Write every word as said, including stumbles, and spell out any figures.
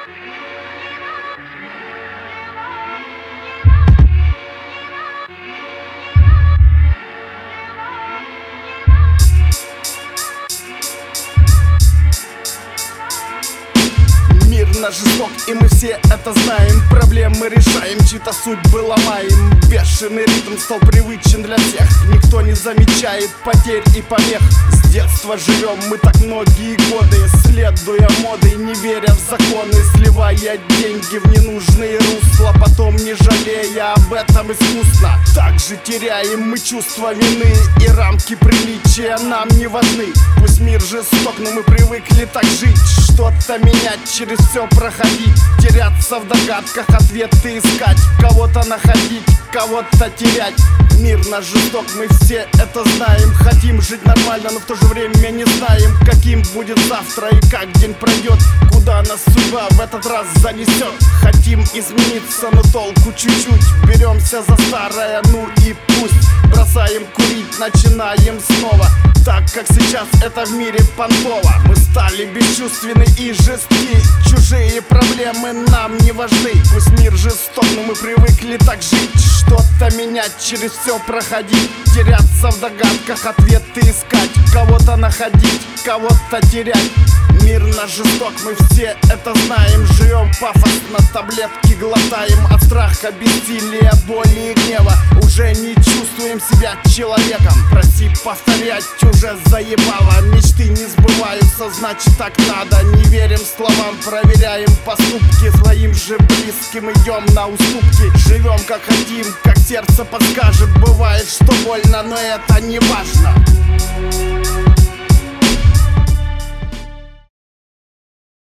Мир наш жесток, и мы все это знаем. Проблемы решаем, чьи-то судьбы ломаем. Бешеный ритм стал привычен для всех. Никто не замечает потерь и помех. С детства живем мы так многие годы, следуя моды, не веря в законы, сливая деньги в ненужные русла, потом не жалея об этом искусно. Также теряем мы чувство вины, и рамки приличия нам не важны. Пусть мир жесток, но мы привыкли так жить. Что-то менять, через все проходить, теряться в догадках, ответы искать, кого-то находить, кого-то терять. Мир наш жесток, мы все это знаем. Хотим жить нормально, но в то же время не знаем, каким будет завтра и как день пройдет, куда нас судьба в этот раз занесет. Хотим измениться, но толку чуть-чуть. Беремся за старое, ну и пусть. Бросаем курить, начинаем снова, так как сейчас это в мире понтово. Мы стали бесчувственны и жестки, чужие проблемы нам не важны. Пусть мир жесток, но мы привыкли так жить. Что-то менять, через все проходить, теряться в догадках, ответы искать, кого-то находить, кого-то терять. Мир наш жесток, мы все это знаем. Живем пафосно, таблетки глотаем. От страха, бессилия, боли и гнева уже не чувствуем себя человеком. Проси повторять уже заебало. Мечты не сбываются, значит так надо. Не верим словам, проверяем поступки. Своим же близким идем на уступки. Живем как хотим, как сердце подскажет. Бывает, что больно, но это не важно.